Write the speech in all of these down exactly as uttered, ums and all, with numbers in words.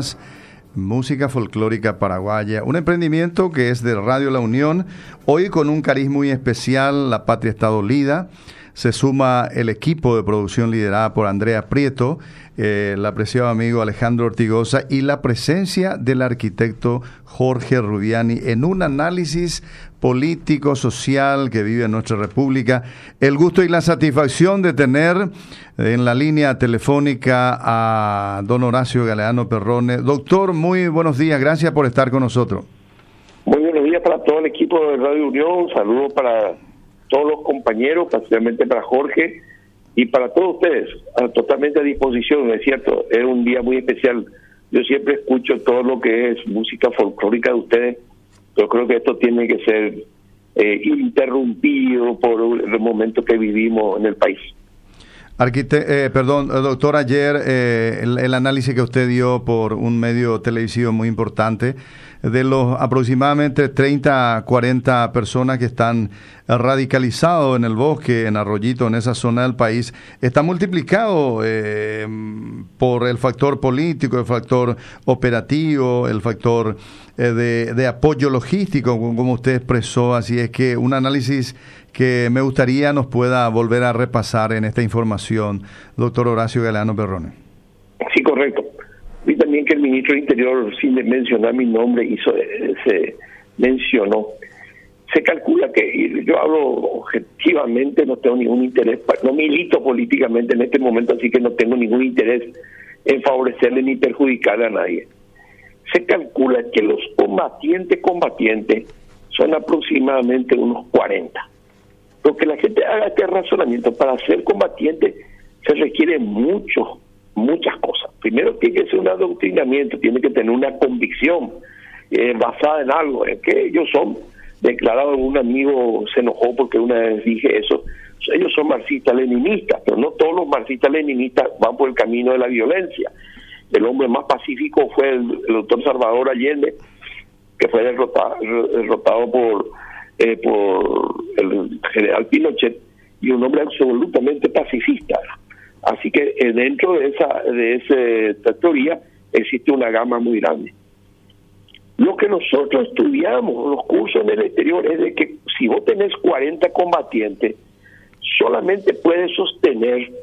Jazz, música folclórica paraguaya, un emprendimiento que es de Radio La Unión, hoy con un cariz muy especial. La patria está dolida. Se suma el equipo de producción liderada por Andrea Prieto, eh, el apreciado amigo Alejandro Ortigosa y la presencia del arquitecto Jorge Rubiani en un análisis político, social que vive en nuestra república. El gusto y la satisfacción de tener en la línea telefónica a don Horacio Galeano Perrone. Doctor, muy buenos días, gracias por estar con nosotros. Muy buenos días para todo el equipo de Radio Unión, saludos para todos los compañeros, especialmente para Jorge y para todos ustedes, totalmente a disposición. Es cierto, es un día muy especial. Yo siempre escucho todo lo que es música folclórica de ustedes. Yo creo que esto tiene que ser eh, interrumpido por el momento que vivimos en el país. Arquite eh, perdón, doctor, ayer eh, el, el análisis que usted dio por un medio televisivo muy importante de los aproximadamente treinta, cuarenta personas que están radicalizados en el bosque, en Arroyito, en esa zona del país, está multiplicado eh, por el factor político, el factor operativo, el factor eh, de, de apoyo logístico, como usted expresó. Así es que un análisis que me gustaría nos pueda volver a repasar en esta información, doctor Horacio Galeano Perrone. Sí, correcto. Vi también que el ministro del Interior, sin mencionar mi nombre, hizo, se mencionó. Se calcula que, yo hablo objetivamente, no tengo ningún interés, no milito políticamente en este momento, así que no tengo ningún interés en favorecerle ni perjudicarle a nadie. Se calcula que los combatientes combatientes son aproximadamente unos cuarenta. Porque la gente haga este razonamiento, para ser combatiente se requiere mucho, muchas cosas. Primero tiene que ser un adoctrinamiento, tiene que tener una convicción eh, basada en algo. Es que ellos son declarados, un amigo se enojó porque una vez dije eso, ellos son marxistas-leninistas, pero no todos los marxistas-leninistas van por el camino de la violencia. El hombre más pacífico fue el, el doctor Salvador Allende, que fue derrotado, derrotado por... Eh, por el general Pinochet, y un hombre absolutamente pacifista. Así que eh, dentro de esa de esa teoría existe una gama muy grande. Lo que nosotros estudiamos, los cursos en el exterior, es de que si vos tenés cuarenta combatientes, solamente puedes sostener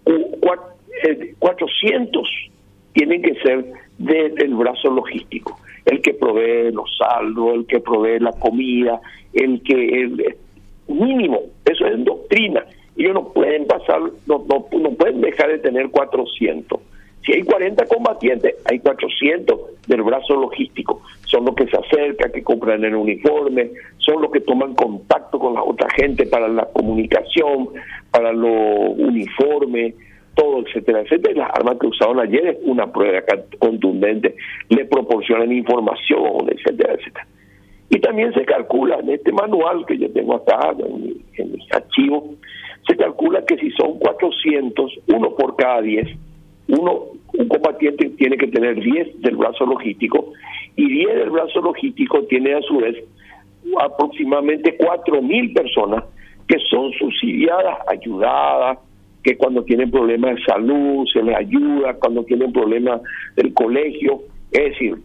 cuatrocientos, tienen que ser del brazo logístico, el que provee los saldos, el que provee la comida, el que el mínimo, eso es doctrina. Ellos no pueden pasar, no, no, no pueden dejar de tener cuatrocientos. Si hay cuarenta combatientes, hay cuatrocientos del brazo logístico. Son los que se acercan, que compran el uniforme, son los que toman contacto con la otra gente para la comunicación, para los uniformes, todo, etcétera, etcétera. Y las armas que usaron ayer es una prueba contundente, le proporcionan información, etcétera, etcétera. Y también se calcula en este manual que yo tengo acá, en mi, en mi archivo, se calcula que si son cuatrocientos, uno por cada diez, uno, un combatiente tiene que tener diez del brazo logístico, y diez del brazo logístico tiene a su vez aproximadamente cuatro mil personas que son subsidiadas, ayudadas, que cuando tienen problemas de salud se les ayuda, cuando tienen problemas del colegio. Es decir,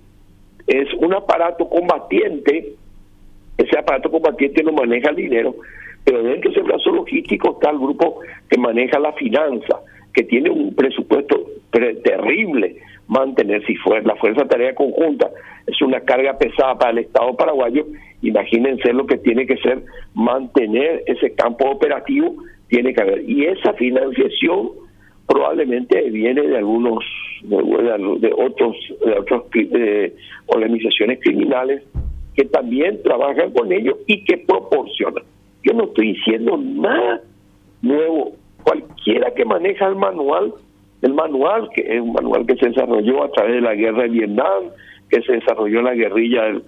es un aparato combatiente. Ese aparato combatiente no maneja el dinero, pero dentro de ese brazo logístico está el grupo que maneja la finanza, que tiene un presupuesto terrible. Mantener, si fuera la Fuerza Tarea Conjunta es una carga pesada para el Estado paraguayo, imagínense lo que tiene que ser mantener ese campo operativo, tiene que haber. Y esa financiación probablemente viene de algunos, de, de otros, de otras eh, organizaciones criminales que también trabajan con ellos y que proporcionan. Yo no estoy diciendo nada nuevo. Cualquiera que maneja el manual, el manual que es un manual que se desarrolló a través de la guerra de Vietnam, que se desarrolló en la guerrilla del,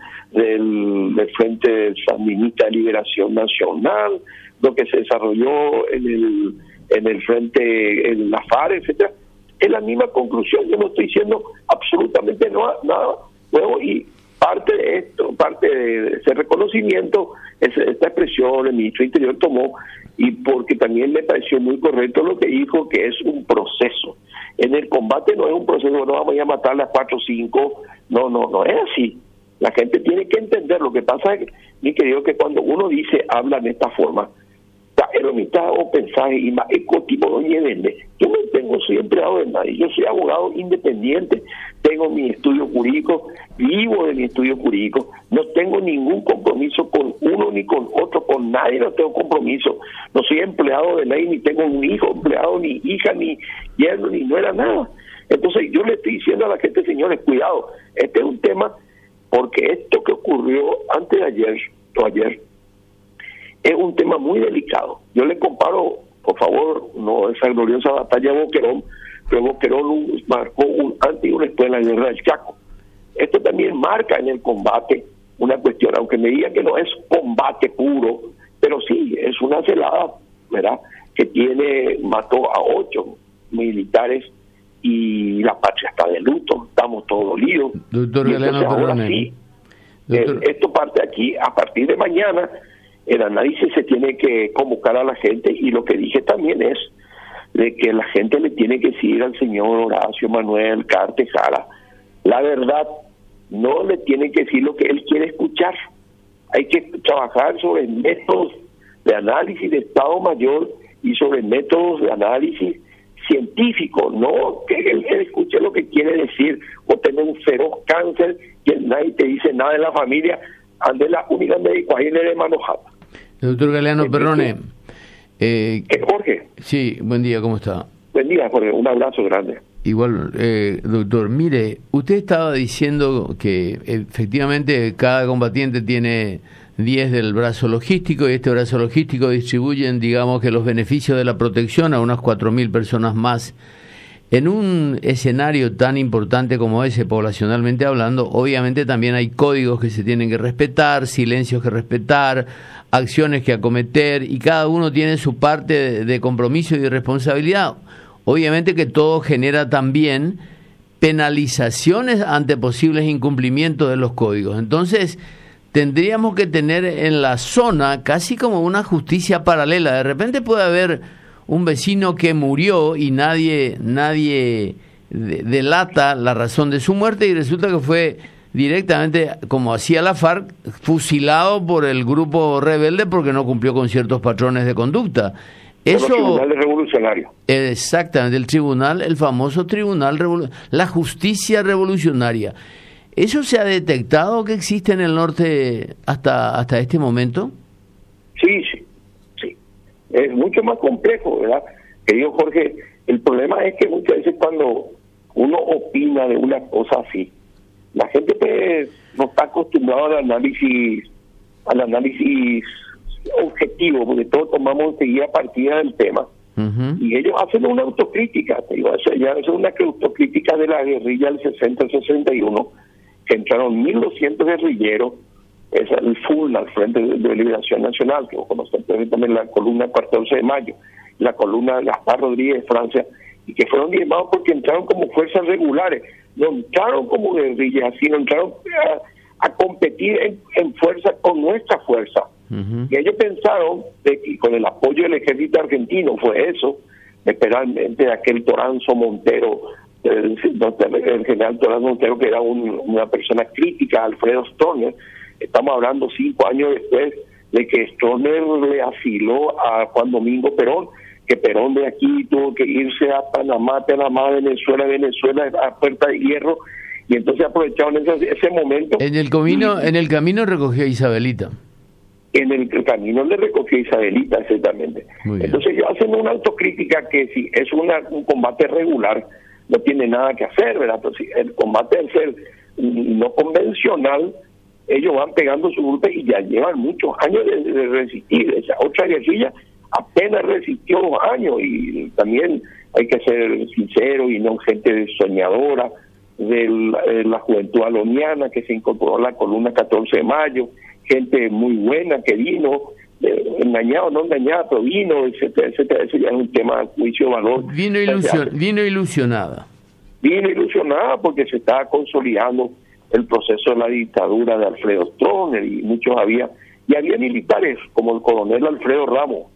del, del Frente Sandinista de Liberación Nacional, lo que se desarrolló en el en el frente, en la FARC, etcétera, es la misma conclusión. Yo no estoy diciendo absolutamente no, nada nuevo, y parte de esto, parte de ese reconocimiento, es esta expresión el ministro del Interior tomó, y porque también me pareció muy correcto lo que dijo, que es un proceso. En el combate no es un proceso, no vamos a ir a matar a las cuatro o cinco, no, no, no es así. La gente tiene que entender. Lo que pasa es, mi querido, que cuando uno dice, habla de esta forma, el mitad o pensaje y más ecotipo no vende. Yo no tengo, soy empleado de nadie, yo soy abogado independiente, tengo mi estudio jurídico, vivo de mi estudio jurídico, no tengo ningún compromiso con uno ni con otro, con nadie no tengo compromiso, no soy empleado de nadie, ni tengo un hijo empleado, ni hija, ni yerno, ni no era nada. Entonces yo le estoy diciendo a la gente, señores, cuidado, este es un tema, porque esto que ocurrió antes de ayer, o ayer, es un tema muy delicado. Yo le comparo, por favor, no esa gloriosa batalla de Boquerón, pero Boquerón marcó un antes y un después en la guerra del Chaco. Esto también marca en el combate una cuestión, aunque me digan que no es combate puro, pero sí, es una celada, ¿verdad?, que tiene, mató a ocho militares y la patria está de luto, estamos todos dolidos. Doctor Galeano, ahora sí, Doctor... Eh, esto parte aquí, a partir de mañana, el análisis se tiene que convocar a la gente, y lo que dije también es de que la gente le tiene que decir al señor Horacio Manuel Cartes Jara la verdad, no le tiene que decir lo que él quiere escuchar. Hay que trabajar sobre métodos de análisis de Estado Mayor y sobre métodos de análisis científico, no que él, él escuche lo que quiere decir, o tener un feroz cáncer y nadie te dice nada de la familia, ande la única médico ahí le de manojada. Doctor Galeano, perdone. Eh, Jorge. Sí, buen día, ¿cómo está? Buen día, Jorge, un abrazo grande. Igual, eh, doctor, mire, usted estaba diciendo que efectivamente cada combatiente tiene diez del brazo logístico, y este brazo logístico distribuyen, digamos, que los beneficios de la protección a unas cuatro mil personas más. En un escenario tan importante como ese, poblacionalmente hablando, obviamente también hay códigos que se tienen que respetar, silencios que respetar, acciones que acometer, y cada uno tiene su parte de, de compromiso y de responsabilidad. Obviamente que todo genera también penalizaciones ante posibles incumplimientos de los códigos. Entonces, tendríamos que tener en la zona casi como una justicia paralela. De repente puede haber un vecino que murió y nadie nadie de, delata la razón de su muerte, y resulta que fue directamente, como hacía la FARC, fusilado por el grupo rebelde porque no cumplió con ciertos patrones de conducta. Eso, el tribunal revolucionario. Exactamente, el tribunal, el famoso tribunal, revolu- la justicia revolucionaria. ¿Eso se ha detectado que existe en el norte hasta hasta este momento? Sí, sí, sí. Es mucho más complejo, ¿verdad? Querido Jorge, el problema es que muchas veces cuando uno opina de una cosa así, la gente pues, no está acostumbrada al análisis, al análisis objetivo, porque todos tomamos enseguida partida del tema, uh-huh. y ellos hacen una autocrítica, te digo, ya es una autocrítica de la guerrilla del sesenta sesenta y uno, que entraron mil doscientos guerrilleros, es el F U N, al Frente de Liberación Nacional, que conocen también la columna catorce de mayo, la columna de Gaspar Rodríguez de Francia, y que fueron diezmados porque entraron como fuerzas regulares, no entraron como guerrillas, sino entraron a, a competir en, en fuerza con nuestra fuerza. Uh-huh. Y ellos pensaron, de que con el apoyo del ejército argentino, fue eso, especialmente de aquel Toranzo Montero, el, el general Toranzo Montero, que era un, una persona crítica a Alfredo Stroessner. Estamos hablando cinco años después de que Stroessner le asiló a Juan Domingo Perón, que Perón de aquí tuvo que irse a Panamá, Panamá, Venezuela, Venezuela, a Puerta de Hierro, y entonces aprovecharon ese, ese momento. En el camino, y, en el camino recogió a Isabelita. En el camino le recogió a Isabelita, exactamente. Entonces ellos hacen una autocrítica que si es una, un combate regular, no tiene nada que hacer, ¿verdad? Entonces, el combate al ser no convencional, ellos van pegando su golpe y ya llevan muchos años de, de resistir. Esa otra guerrilla apenas resistió dos años, y también hay que ser sincero y no gente soñadora de la, de la juventud aloniana que se incorporó a la columna catorce de mayo, gente muy buena que vino, eh, engañado, no engañado, pero vino, etcétera, etcétera. Ese ya es un tema de juicio de valor. Vino, ilusion, vino ilusionada. Vino ilusionada porque se estaba consolidando el proceso de la dictadura de Alfredo Stroessner, y muchos había, y había militares como el coronel Alfredo Ramos,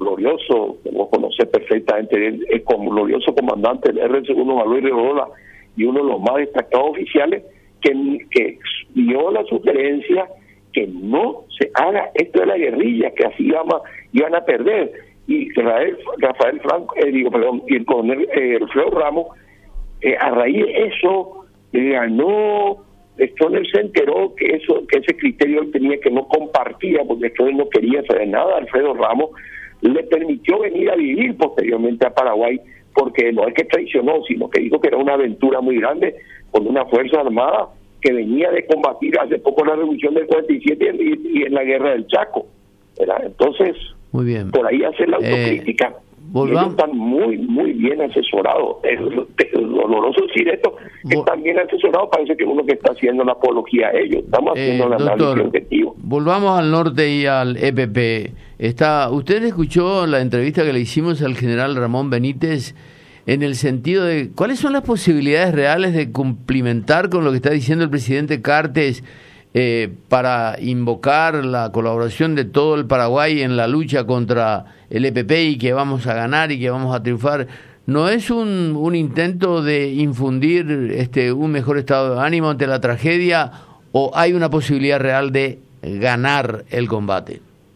glorioso, vos conocés perfectamente, el, el glorioso comandante del R segundo Valerio Rola, y uno de los más destacados oficiales, que, que dio la sugerencia que no se haga esto de la guerrilla, que así iban a, iban a perder. Y Rafael, Rafael Franco, eh, digo, perdón, y el coronel eh, Alfredo Ramos, eh, a raíz de eso, eh, ganó. Stoner se enteró que eso, que ese criterio él tenía, que no compartía, porque Stoner no quería saber nada. Alfredo Ramos le permitió venir a vivir posteriormente a Paraguay, porque no es que traicionó, sino que dijo que era una aventura muy grande con una fuerza armada que venía de combatir hace poco la revolución del cuarenta y siete y, y en la guerra del Chaco, ¿verdad? Entonces, muy bien, por ahí hacer la autocrítica. Eh, ellos están muy, muy bien asesorados. Es, es doloroso decir esto, que están bien asesorados. Parece que uno que está haciendo la apología a ellos. Estamos haciendo eh, el análisis doctor, objetivo. Volvamos al norte y al E P P. Está, ¿usted escuchó la entrevista que le hicimos al general Ramón Benítez en el sentido de cuáles son las posibilidades reales de cumplimentar con lo que está diciendo el presidente Cartes eh, para invocar la colaboración de todo el Paraguay en la lucha contra el E P P y que vamos a ganar y que vamos a triunfar? ¿No es un, un intento de infundir este un mejor estado de ánimo ante la tragedia, o hay una posibilidad real de ganar el combate?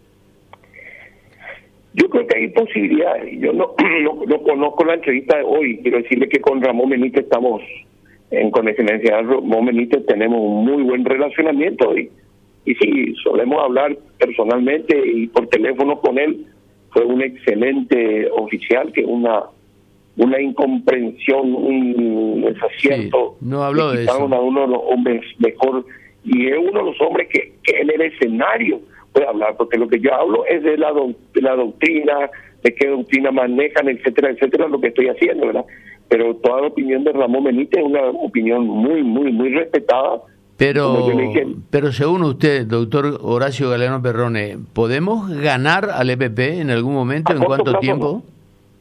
Yo creo que hay posibilidades. Yo no, no, no conozco la entrevista de hoy. Quiero decirle que con Ramón Benítez estamos, en con el general Ramón Benítez tenemos un muy buen relacionamiento. Y, y sí, solemos hablar personalmente y por teléfono con él. Fue un excelente oficial, que una una incomprensión, un desacierto. Sí, no habló de eso. A uno de los hombres mejor, y es uno de los hombres que, que en el escenario puede hablar, porque lo que yo hablo es de la, do, de la doctrina, de qué doctrina manejan, etcétera, etcétera, lo que estoy haciendo, ¿verdad? Pero toda la opinión de Ramón Benítez es una opinión muy, muy, muy respetada. Pero, pero según usted, doctor Horacio Galeano Perrone, ¿podemos ganar al E P P en algún momento? ¿En cuánto tiempo? No.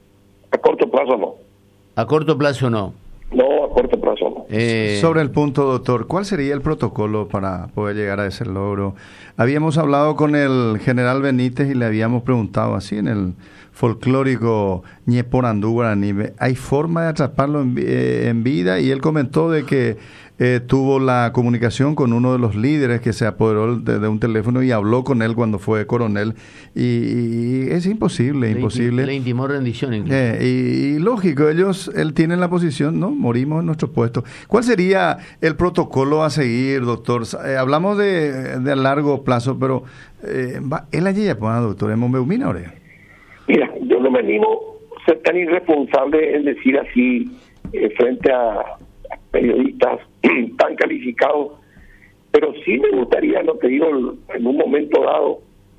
A corto plazo no. ¿A corto plazo no? No, a corto plazo no. Eh... Sobre el punto, doctor, ¿cuál sería el protocolo para poder llegar a ese logro? Habíamos hablado con el general Benítez y le habíamos preguntado así en el folclórico Ñeporandú Guaraní, ¿hay forma de atraparlo en, eh, en vida? Y él comentó de que eh, tuvo la comunicación con uno de los líderes que se apoderó de, de un teléfono y habló con él cuando fue coronel, y, y es imposible, le imposible. Inti- le intimó rendición incluso. Eh, y, y lógico, ellos, él tiene la posición, ¿no? Morimos en nuestro puesto. ¿Cuál sería el protocolo a seguir, doctor? Eh, hablamos de, de a largo plazo, pero eh, va, él allí ya pues, doctor, en Mombeumina, ahora. Mira, yo no me animo a ser tan irresponsable en decir así eh, frente a, a periodistas tan calificados, pero sí me gustaría, lo que digo, en un momento dado,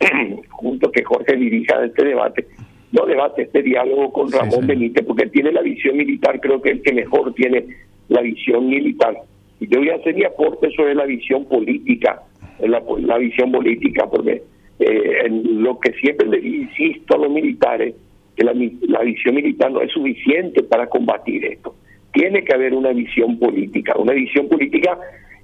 junto que Jorge dirija este debate, no debate, este diálogo con Ramón sí, sí. Benítez, porque él tiene la visión militar, creo que el que mejor tiene la visión militar. Y yo voy a hacer mi aporte sobre la visión política, la, la visión política, porque Eh, en lo que siempre le insisto a los militares, que la, la visión militar no es suficiente para combatir esto. Tiene que haber una visión política, una visión política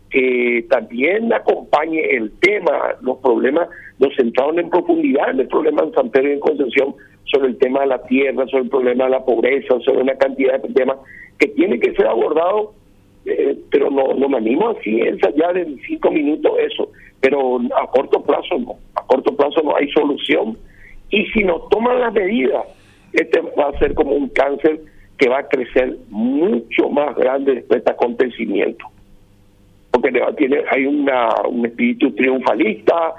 que también acompañe el tema, los problemas, los centrados en profundidad en el problema en San Pedro y en Concepción, sobre el tema de la tierra, sobre el problema de la pobreza, sobre una cantidad de temas que tienen que ser abordados, eh, pero no, no me animo así a ensayar en cinco minutos eso. Pero a corto plazo no, a corto plazo no hay solución, y si no toman las medidas, este va a ser como un cáncer que va a crecer mucho más grande después de este acontecimiento, porque tiene, hay una un espíritu triunfalista,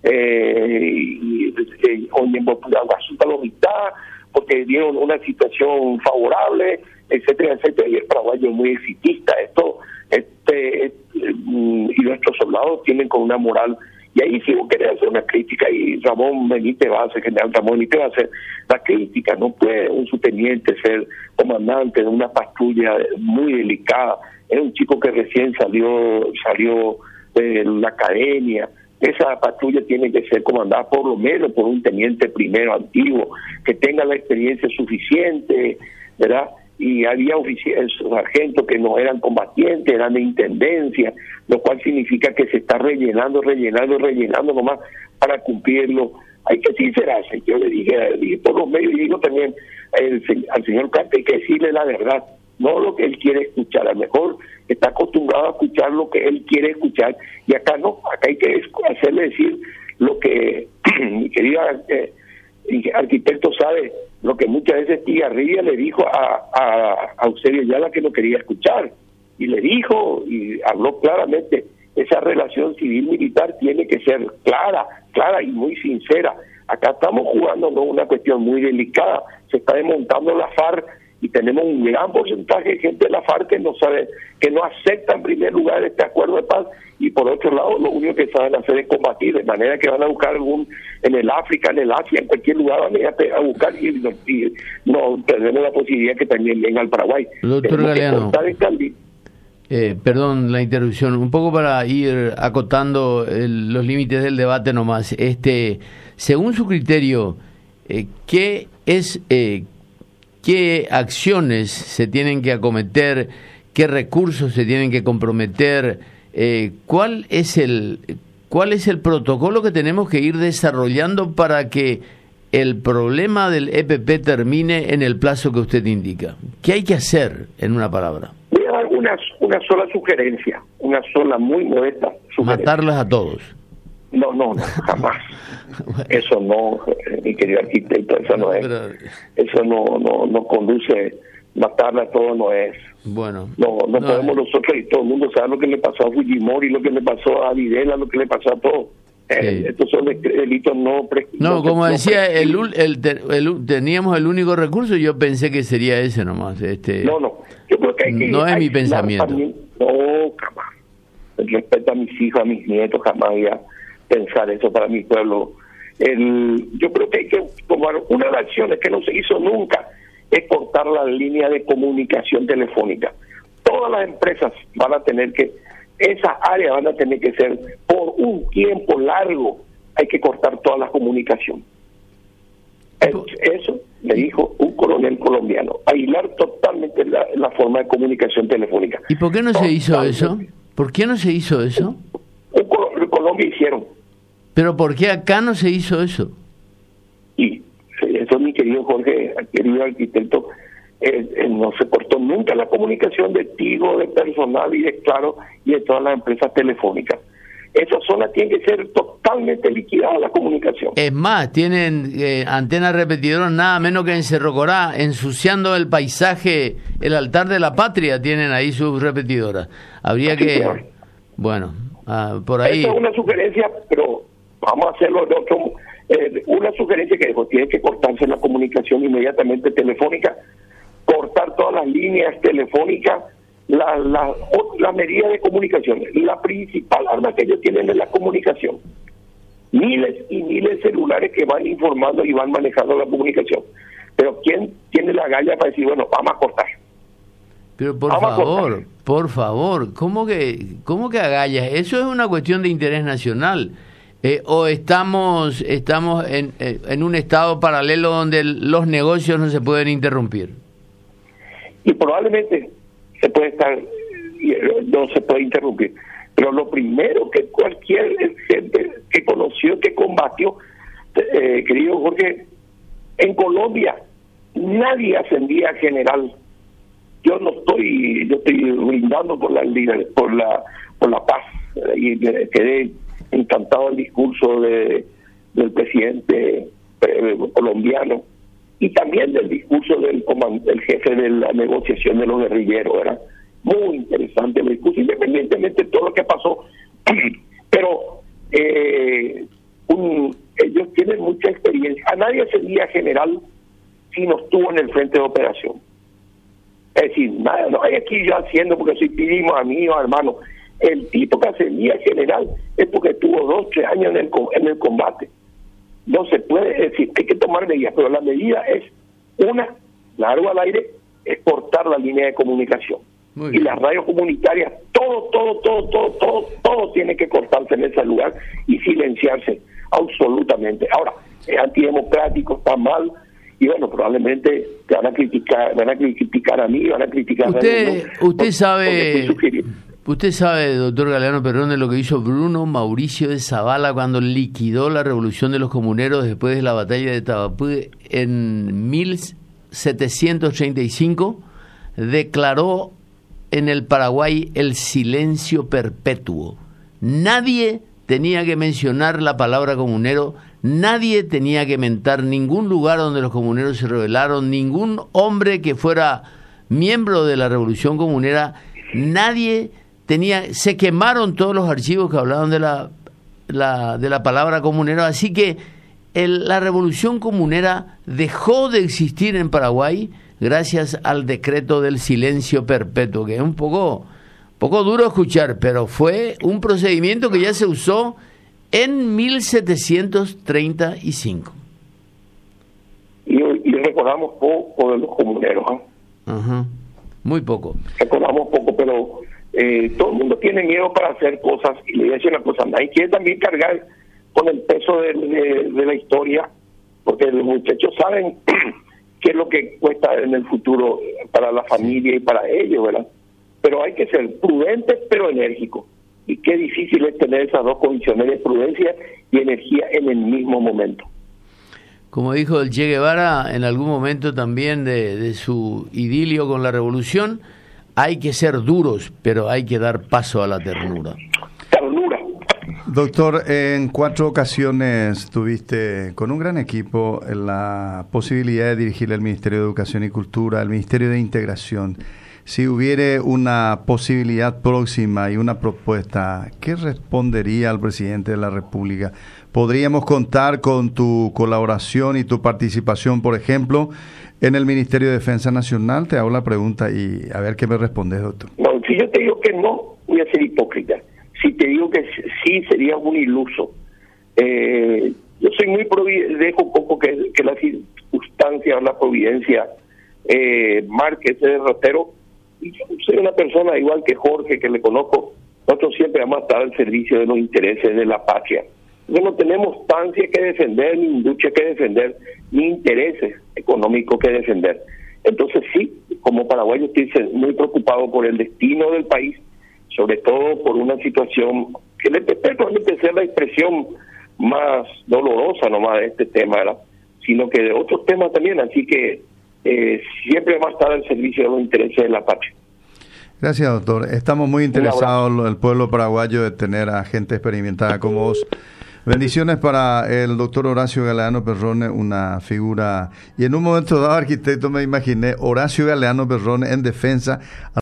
eh, y, y, y resulta la mitad, porque dieron una situación favorable, etcétera, etcétera, y el paraguayo es muy exitista, esto este y nuestros soldados tienen con una moral, y ahí sí vos querés hacer una crítica, y Ramón Benítez va a hacer, general Ramón Benítez va a hacer la crítica. No puede un subteniente ser comandante de una patrulla muy delicada, es un chico que recién salió salió de la academia. Esa patrulla tiene que ser comandada por lo menos por un teniente primero antiguo, que tenga la experiencia suficiente, ¿verdad? Y había oficiales, sargentos que no eran combatientes, eran de intendencia, lo cual significa que se está rellenando, rellenando, rellenando nomás para cumplirlo hay que sincerarse. Yo le dije, le dije por los medios y digo también el, al señor Cante, hay que decirle la verdad, no lo que él quiere escuchar. A lo mejor está acostumbrado a escuchar lo que él quiere escuchar, y acá no, acá hay que hacerle decir lo que mi querido eh, arquitecto sabe, lo que muchas veces Tigarribia le dijo a, a, a Eusebio Ayala, que no quería escuchar, y le dijo y habló claramente: esa relación civil-militar tiene que ser clara, clara y muy sincera. Acá estamos jugando, ¿no?, una cuestión muy delicada. Se está desmontando la FARC y tenemos un gran porcentaje de gente de la FARC que no sabe, que no acepta en primer lugar este acuerdo de paz, y por otro lado lo único que saben hacer es combatir, de manera que van a buscar algún, en el África, en el Asia, en cualquier lugar van a ir a buscar, y, y no perdemos la posibilidad que también venga al Paraguay. Doctor Galeano, eh, perdón la interrupción, un poco para ir acotando el, los límites del debate nomás. Este, según su criterio, eh, ¿qué es... Eh, ¿Qué acciones se tienen que acometer? ¿Qué recursos se tienen que comprometer? Eh, ¿Cuál es el cuál es el protocolo que tenemos que ir desarrollando para que el problema del E P P termine en el plazo que usted indica? ¿Qué hay que hacer, en una palabra? Voy a dar una, una sola sugerencia, una sola muy modesta sugerencia. Matarlas a todos. No, no, no, jamás. Bueno. Eso no, mi querido arquitecto, eso no es. Pero... Eso no, no, no conduce, matarla a todos no es. Bueno. No, no, no podemos eh. nosotros, y todo el mundo sabe lo que le pasó a Fujimori, lo que le pasó a Videla, lo que le pasó a todos. Sí. Eh, estos son delitos no prescritos. No, como no decía, el, el, el, el, teníamos el único recurso, y yo pensé que sería ese nomás. Este, no, no, yo creo que hay que... No hay, es mi pensamiento. También, no, jamás. El respeto a mis hijos, a mis nietos, jamás había pensar eso para mi pueblo. El, yo creo que hay que tomar una de las acciones que no se hizo nunca, es cortar la línea de comunicación telefónica. Todas las empresas van a tener que, esas áreas van a tener que ser, por un tiempo largo, hay que cortar toda la comunicación. Eso le dijo un coronel colombiano, aislar totalmente la, la forma de comunicación telefónica. ¿Y por qué no se hizo eso? ¿Por qué no se hizo eso? En Colombia hicieron. ¿Pero por qué acá no se hizo eso? Y eso, mi querido Jorge, querido arquitecto, eh, eh, no se cortó nunca la comunicación de Tigo, de personal y de Claro y de todas las empresas telefónicas. Esa zona tiene que ser totalmente liquidada, la comunicación. Es más, tienen eh, antenas repetidoras nada menos que en Cerro Corá, ensuciando el paisaje, el altar de la patria, tienen ahí sus repetidoras. Habría Así que... que bueno, ah, por ahí... Esa es una sugerencia, pero vamos a hacerlo de otro... Eh, una sugerencia que dijo, tiene que cortarse la comunicación inmediatamente telefónica, cortar todas las líneas telefónicas, la, la, la medida de comunicación. La principal arma que ellos tienen es la comunicación. Miles y miles de celulares que van informando y van manejando la comunicación. Pero ¿quién tiene la galla para decir, bueno, vamos a cortar? Pero por vamos favor, por favor, ¿cómo que, cómo que agallas? Eso es una cuestión de interés nacional. Eh, o estamos estamos en, en un estado paralelo donde los negocios no se pueden interrumpir. Y probablemente se puede estar, no se puede interrumpir. Pero lo primero que cualquier gente que conoció, que combatió, eh, querido Jorge, en Colombia nadie ascendía a general. Yo no estoy, yo estoy brindando por la por la por la paz, y quedé encantado el discurso de, del presidente eh, colombiano, y también del discurso del, del jefe de la negociación de los guerrilleros. Era muy interesante el discurso, independientemente de todo lo que pasó. Pero eh, un, ellos tienen mucha experiencia. A nadie ascendía general si no estuvo en el frente de operación. Es decir, nada, no hay aquí yo haciendo porque soy pedimos a mí o hermano. El tipo que ascendía general es porque tuvo dos, tres años en el, en el combate. No se puede decir, hay que tomar medidas, pero la medida es, una, largo al aire, es cortar la línea de comunicación. Y las radios comunitarias, todo, todo, todo, todo, todo, todo tiene que cortarse en ese lugar y silenciarse absolutamente. Ahora, es antidemocrático, está mal, y bueno, probablemente te van a criticar, van a criticar a mí, van a criticar usted, a mí, ¿no? Usted sabe... Usted sabe, doctor Galeano Perrone, lo que hizo Bruno Mauricio de Zavala cuando liquidó la revolución de los comuneros después de la batalla de Tabapú en mil setecientos treinta y cinco, declaró en el Paraguay el silencio perpetuo. Nadie tenía que mencionar la palabra comunero, nadie tenía que mentar ningún lugar donde los comuneros se rebelaron, ningún hombre que fuera miembro de la revolución comunera, nadie tenía, se quemaron todos los archivos que hablaban de la, la de la palabra comunero, así que el, la revolución comunera dejó de existir en Paraguay gracias al decreto del silencio perpetuo, que es un poco, poco duro escuchar, pero fue un procedimiento que ya se usó en mil setecientos treinta y cinco. Y, y recordamos poco de los comuneros, ¿eh? Ajá. Muy poco. Recordamos poco, pero eh, todo el mundo tiene miedo para hacer cosas, y le voy a decir una cosa, nadie quiere también cargar con el peso de, de, de la historia, porque los muchachos saben qué es lo que cuesta en el futuro para la familia y para ellos, ¿verdad? Pero hay que ser prudentes pero enérgicos, y qué difícil es tener esas dos condiciones de prudencia y energía en el mismo momento. Como dijo el Che Guevara en algún momento también de, de su idilio con la revolución, hay que ser duros, pero hay que dar paso a la ternura. Ternura. Doctor, en cuatro ocasiones tuviste con un gran equipo la posibilidad de dirigir el Ministerio de Educación y Cultura, el Ministerio de Integración. Si hubiere una posibilidad próxima y una propuesta, ¿qué respondería al presidente de la República? ¿Podríamos contar con tu colaboración y tu participación, por ejemplo, en el Ministerio de Defensa Nacional? Te hago la pregunta y a ver qué me respondes, doctor. No, si yo te digo que no, voy a ser hipócrita. Si te digo que sí, sería un iluso. Eh, yo soy muy providente, dejo un poco que, que la circunstancia o la providencia eh, marque ese derrotero. Y yo soy una persona igual que Jorge, que le conozco. Nosotros siempre vamos a estar al servicio de los intereses de la patria. No tenemos tancia que defender, ni industria que defender, ni intereses económicos que defender. Entonces sí, como paraguayo estoy muy preocupado por el destino del país, sobre todo por una situación que le probablemente sea la expresión más dolorosa nomás de este tema, ¿verdad? Sino que de otros temas también, así que eh, siempre va a estar al servicio de los intereses de la patria. Gracias, doctor. Estamos muy interesados, el pueblo paraguayo, de tener a gente experimentada como vos. Bendiciones para el doctor Horacio Galeano Perrone, una figura, y en un momento dado, arquitecto, me imaginé Horacio Galeano Perrone en defensa